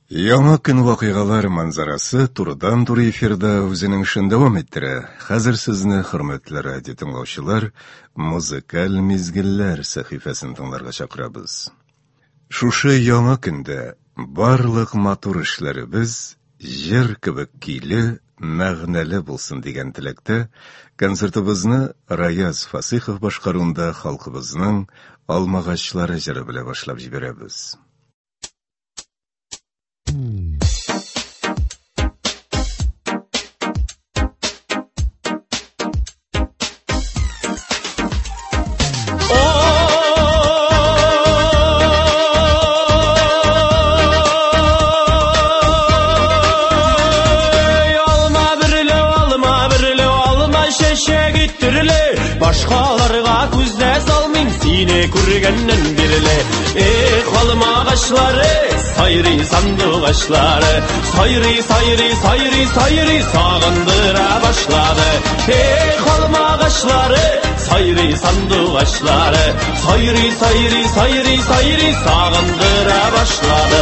Яңа көн вакыйгалар манзарасы турыдан-туры эфирда үзенең эшен дәвам иттерә. Хәзер сезне, хөрмәтле радио тыңлаучылар, музыкаль мизгелләр сәхифәсен тыңларга чакырабыз. Шушы яңа көндә барлык матур эшләребез җыр кебек киле, мәгънәле булсын дигән теләктә, концертыбызны Раяз Фасихов башкаруында халкыбызның алмагачлары җыры белән башлап җибәрәбез. Başkalarga күздә салмыйм сине күргәннән бирле. Алма агачлары, сайрый сандык агачлары, сайрый сагындыра башлады. Алма агачлары, сайрый сандык агачлары, сайрый сагындыра башлады.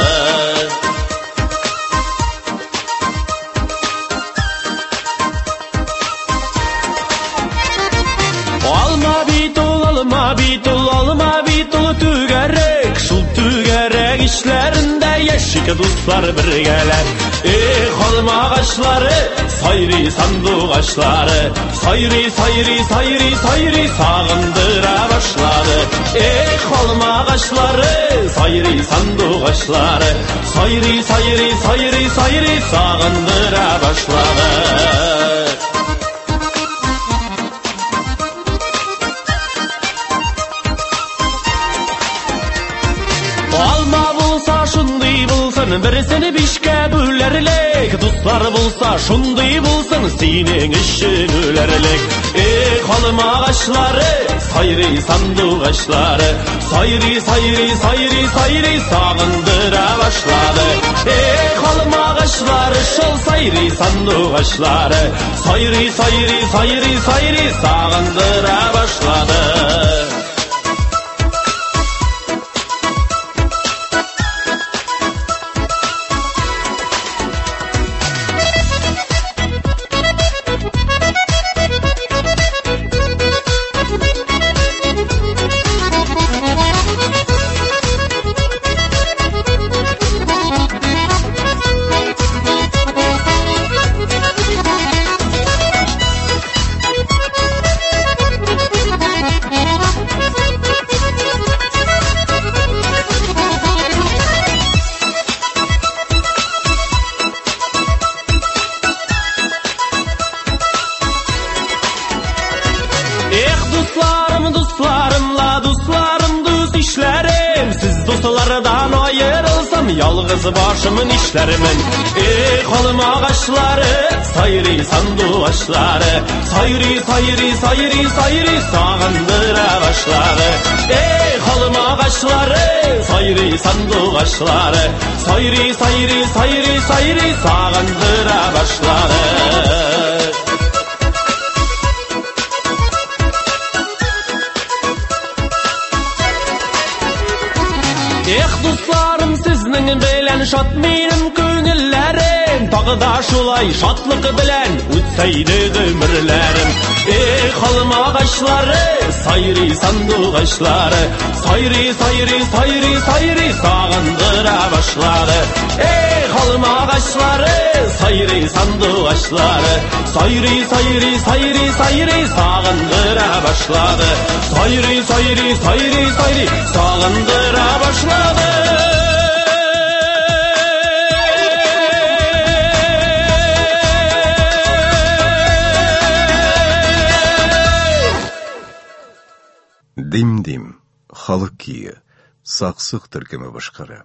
Alma bitul tügerek, şul tügerek işlerinde yaşık dostlar birgeler. Alma ağaçları, sayri sandık ağaçları, sayri sağındıra başladı. Alma ağaçları, sayri sandık ağaçları, sayri sağındıra başladı. Birisini bişke bölerlik, dostlar bulsa şunday bulsun senin işin ölerlik. Alma ağaçları, sayri sandık ağaçları, sayri sağındıra başladı. Alma ağaçları, şol sayri sandık ağaçları, sayri sağındıra başladı. Yalğız başımın işlerimin. Alma ağaçları, sayri sandık ağaçları, sayri sağındıra başladı. Alma ağaçları, sayri sandık ağaçları, sayri sağındıra başladı. Dostlarım sizning bilen şat menim köngüllerim, tağı da şulay şatlık bilen ötseydi ömürlerim. Alma ağaçları, sayri sandık ağaçları, sayri sağındıra başladı. Alma ağaçları, sayri sandık ağaçları, sayri sağındıra başladı. Sayri sağındıra başladı. Dim-dim, халык күйі, сақсық түркемі башқара.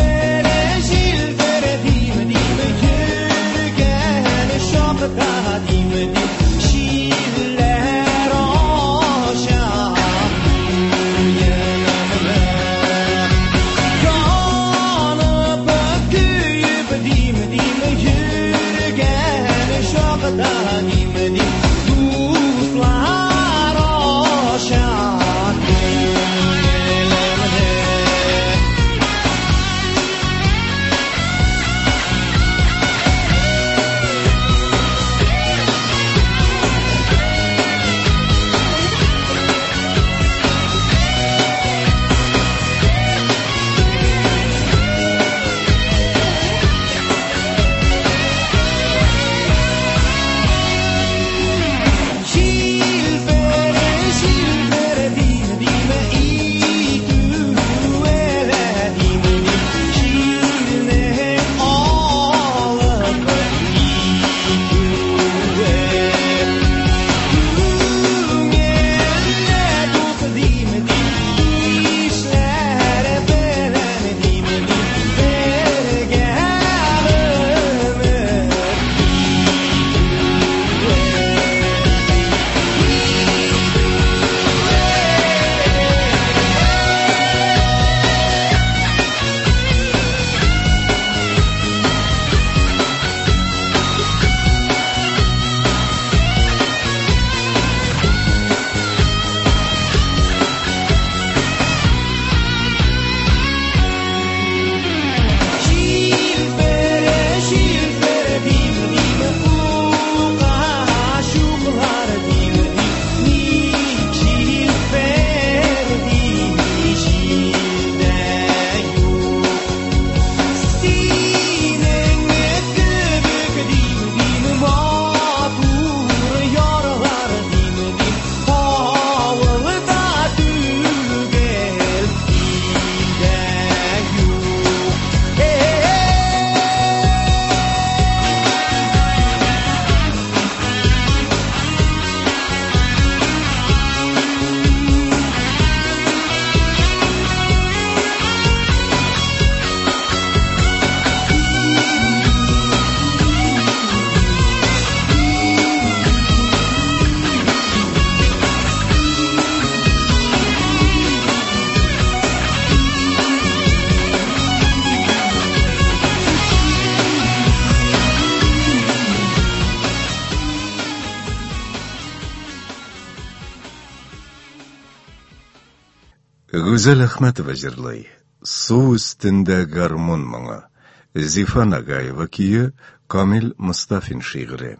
God. Güzel Ахметова жырлай. Су üstünde гармон моңы. Зифа Нагаева күйі, Камил Мустафин шиғыры.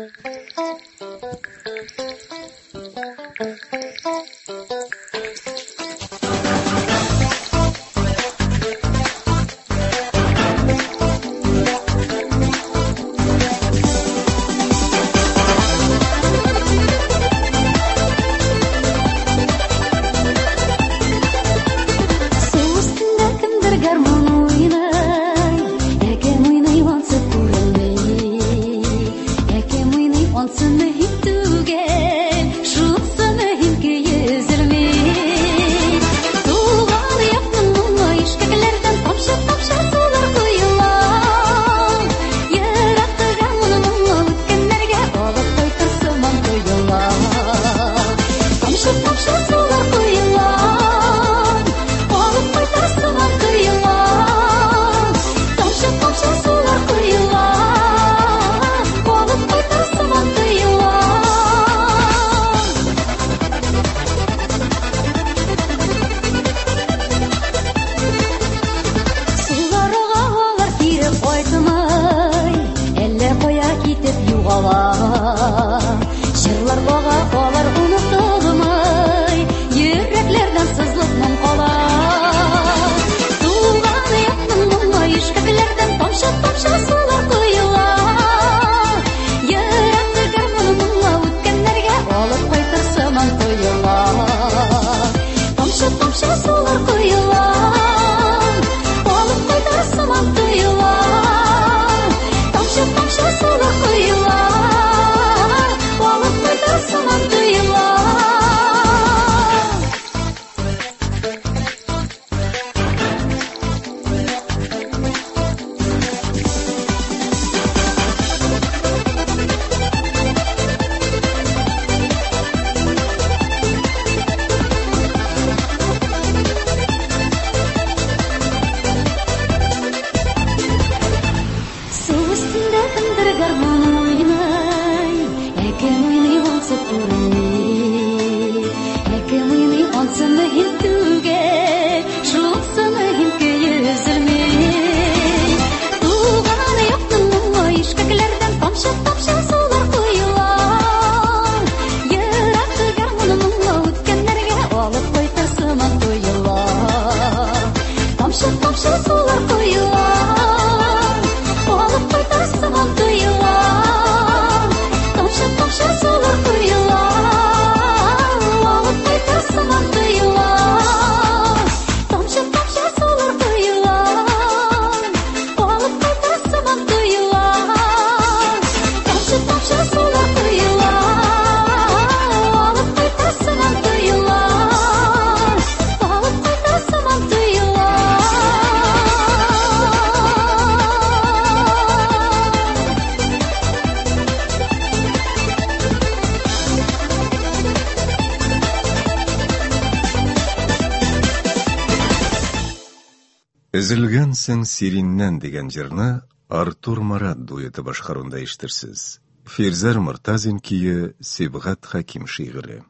Ezilgen sen Sirinnen деген жырны Артур Марат дуэті башқарунда ештірсіз. Фирзар Мұртазин күйі Сибғат Хаким шиғыры.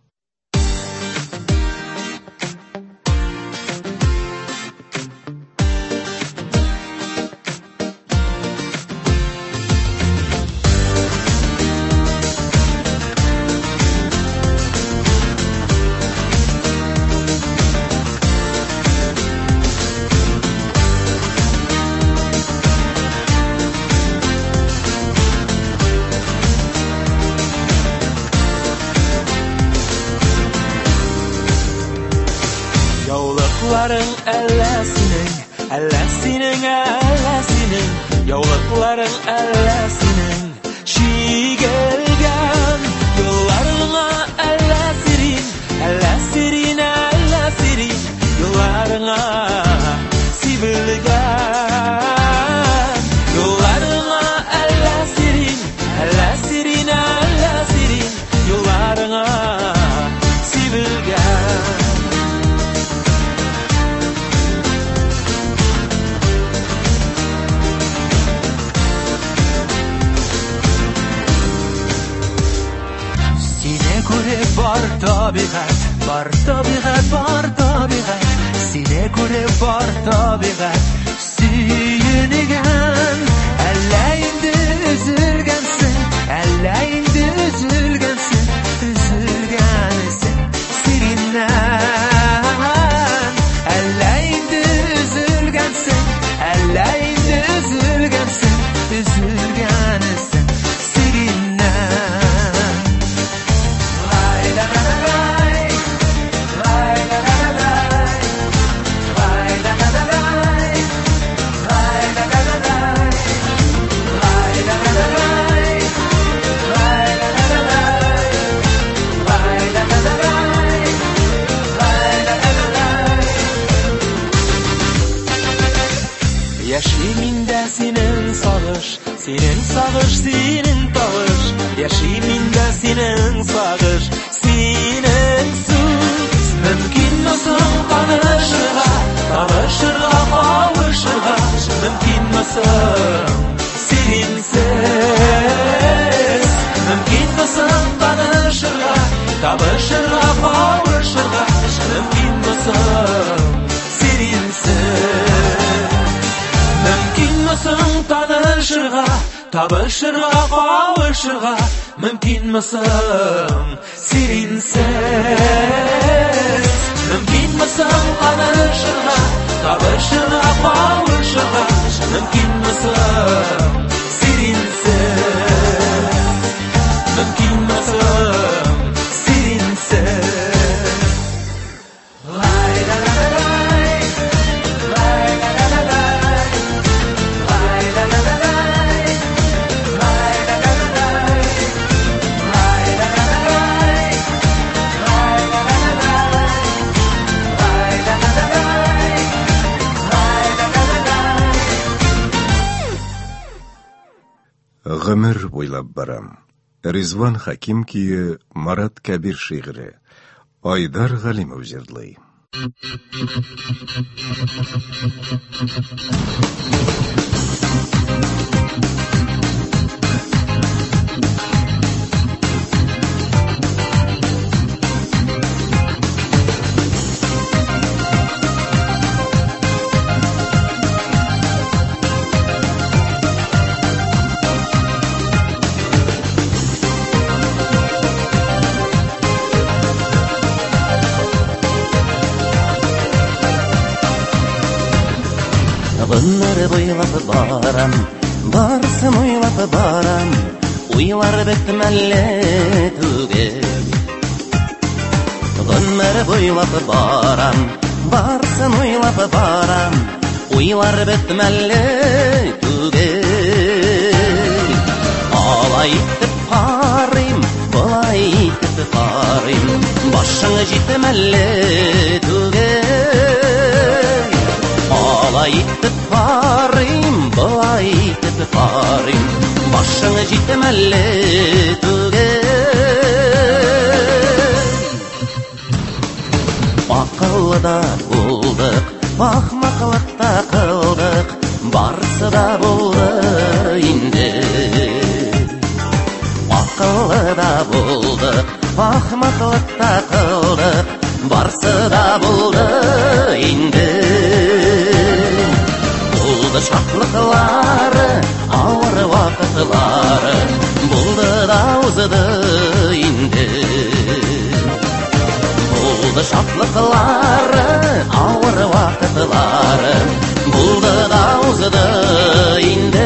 Yolakların ellesinin çiğ gelgen yollarına ellesirin yollarına sivilgen yollarına ellesirin yollarına sivilgen. Var tabiat Sine göre var tabiat süyünügen. Elleyinde üzülgensin, elleyinde üzülgensin, üzülgensin sirinden. Elleyinde üzülgensin, elleyinde üzülgensin, üzülgensin sirinden. Lay la la la lay, lay la la la lay, lay la la la lay, lay la la la lay, lay la la la lay, lay la la la lay, lay la la la lay, lay la la la lay. Yaşiminde senin sağış, senin sağış, senin tağış. Yaşiminde senin sağış, senin sus. Mümkün müsün tanışırga, tanışırga, kavuşurga. Mümkün müsün seninsiz? Mümkün müsün tanışırga, kavuşurga, kavuşurga. Mümkün müsün seninsiz? Mümkün müsün tanışırga, tabışırga, kavuşurga. Mümkün müsün seninsiz? Mümkün müsün tanışırga, tabışırga, kavuşurga. Mümkün müsün seninsiz? Mümkün müsün seninsiz? Lay la la la lay, lay la la la lay, lay la la la lay, lay la la la lay, lay la la la lay, lay la la la lay, lay la la la lay, lay la la la lay. Гомер буйлап барам. Ризван Хаким күйі, Марат Кәбир шиғыры. Айдар Ғалимов жырлай. Bunları boylap baram, barсын ойлап барам, ойлар бітмәлі түгел. Bunları boylap baram, barсын ойлап барам, ойлар бітмәлі түгел. Алай итіп қарым, бұлай итіп қарым, башыңы жетмәлі түгел. Алай итіп қарым, бұлай итіп қарым, башыңы жетмәлі түгел. Ақылда болдық, ақмақлықта қылдық, барысы да болды енді. Ақылда болдық, ақмақлықта қылдық, барысы да болды енді. Болды шақлықлары, ауыр уақытлары, болды да узды енді. Болды шақлықлары, ауыр уақытлары, болды да узды енді.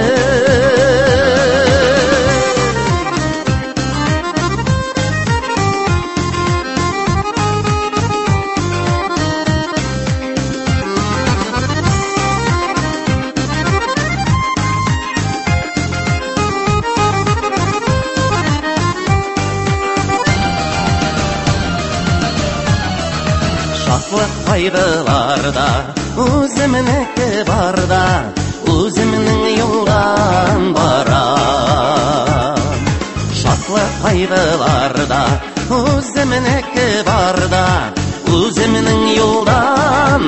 Шақлық қайдыларда, өзімінікі барда, өзімнің yoldan барам. Шақлық қайдыларда, өзімінікі барда, өзімнің yoldan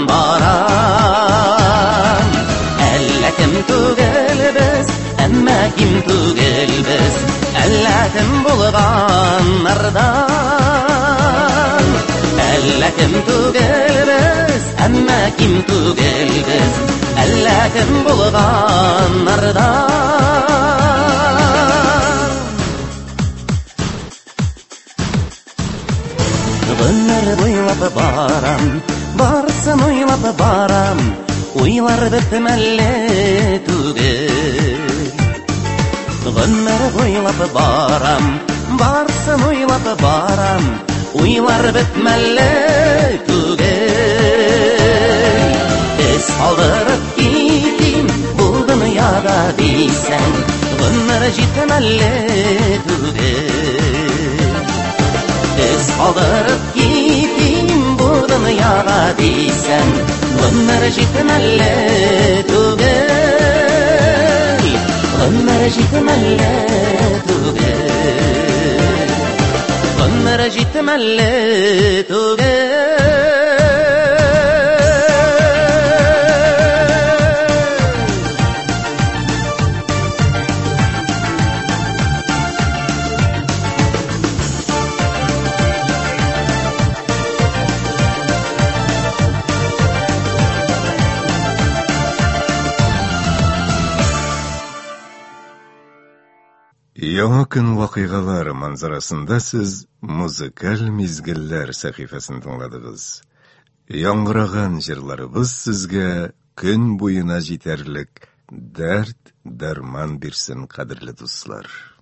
барам. Әлі кім түгел біз, әммә кім түгел біз, әлі кім болған нардан. Әлі кім түгел біз, әммә ким түгелбез, әллә кем булган нарда. Гомер буйлап барам, барсын уйлап барам, уйлар бетмәлле түгел. Гомер буйлап барам, барсын уйлап барам, уйлар бетмәлле түгел. Эс алдырып китим, бу дөньяда дисәң, гомер җитмәлле түгел. Эс алдырып китим, бу дөньяда дисәң, гомер җитмәле түгел. Гомер җитмәле түгел. Гомер җитмәле түгел. Яңа көн вакыйгалары манзарасында сез музыкаль мизгелләр сәхифәсен тыңладыгыз. Яңгыраган җырларыбыз сезгә көн буена җитәрлек дәрт, дарман бирсен, кадерле дуслар.